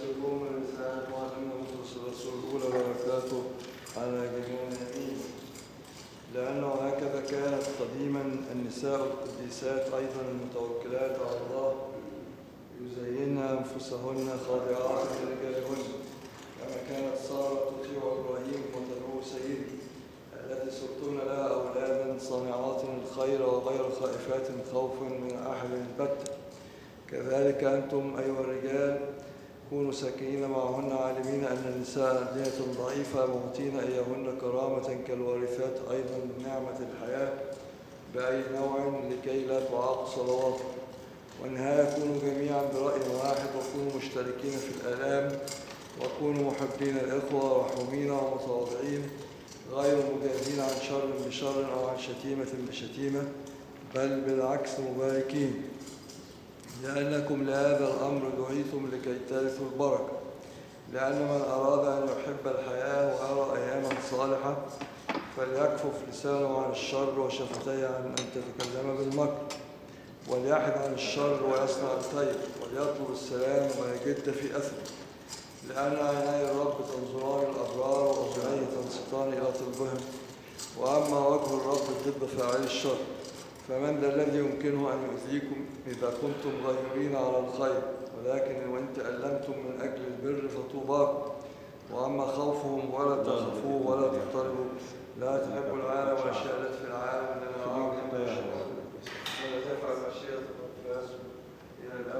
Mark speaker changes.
Speaker 1: ويسرون الرسالة وعلمهم رسول الأولى وبركاته على جميع النبيين. لأنه هكذا كانت قديما النساء القديسات أيضا المتوكلات على الله يزين أنفسهن خاضعات لرجالهن، كما كانت سارة تطيع إبراهيم وتدعو سيدي، التي صرتن لها أولادا صانعات الخير وغير خائفات خوفا من أحد البتة. كذلك أنتم أيها الرجال كونوا ساكنين معهن عالمين أن النساء أدية ضعيفة معطين إياهن كرامة كالوارثات أيضا من نعمة الحياة بأي نوع لكي لا تعاق صلواتكم. والنهاية كونوا جميعا برأي واحد وكونوا مشتركين في الآلام وكونوا محبين الإخوة رحومين ومتواضعين غير مجازين عن شر بشر أو عن شتيمة بشتيمة، بل بالعكس مباركين، لأنكم لهذا الأمر دعيتم لكي ترثوا البركة. لأن من أراد أن يحب الحياة ويرى أياما صالحة فليكفف لسانه عن الشر وشفتيه عن أن تتكلم بالمكر، وليحد عن الشر ويصنع الخير وليطلب السلام ويجد في أثره. لأن عيني الرب تنظران الأبرار وأذنيه تنصتان إلى طلبهم، وأما وجه الرب ضد فاعلي الشر. فمن ذا الذي يمكنه أن يؤذيكم إذا كنتم غيورين على الخير؟ ولكن وإن تألمتم من أجل البر فطوباكم. وأما خوفهم ولا تخافوا ولا تضطربوا، لا تحبوا العالم والأشياء التي في العالم، إنما أعظم ولا تفعل مشيئة الرب إلى الأبد.